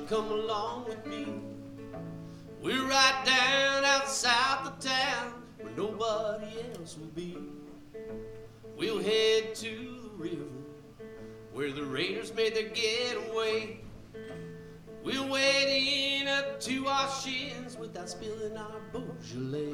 come along with me. We're right down out south of town where nobody else will be. We'll head to the river where the raiders made their getaway. We'll wade in up to our shins without spilling our Beaujolais.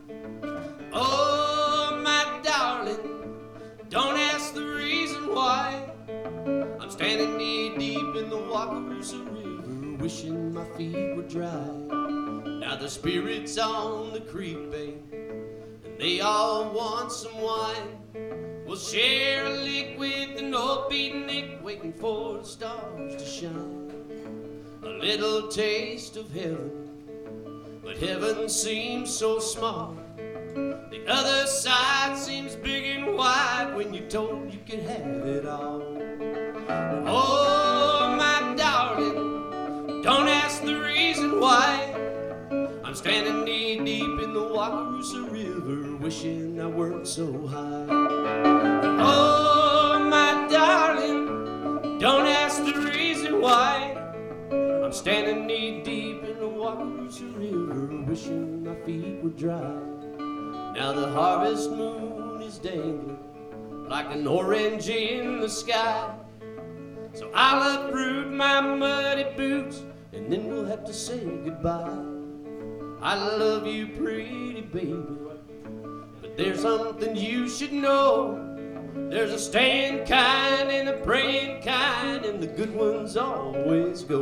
Oh, my darling, don't ask the reason why. I'm standing knee deep in the Wakarusa River, wishing my feet were dry. Now the spirits on the creek bank, and they all want some wine. We'll share a lick with an old beatnik, waiting for the stars to shine. A little taste of heaven, but heaven seems so small. The other side seems big and wide when you're told you can have it all. Oh, my darling, don't ask the reason why. I'm standing knee deep in the Wakarusa River, wishing I weren't so high. Oh, my darling, don't ask the reason why. I'm standing knee deep in the Wakarusa River, wishing my feet were dry. Now the harvest moon is dangling like an orange in the sky. So I'll uproot my muddy boots and then we'll have to say goodbye. I love you, pretty baby, but there's something you should know. There's a staying kind and a praying kind, and the good ones always go.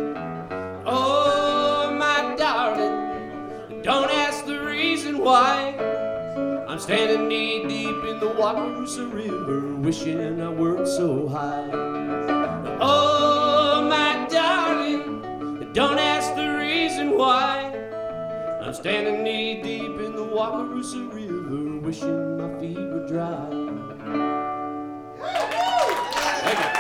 Oh, my darling, don't ask the reason why. I'm standing knee deep in the Wakarusa River, wishing I weren't so high. Oh, my darling, don't ask the reason why. I'm standing knee deep in the Wakarusa River, wishing my feet were dry. Thank you.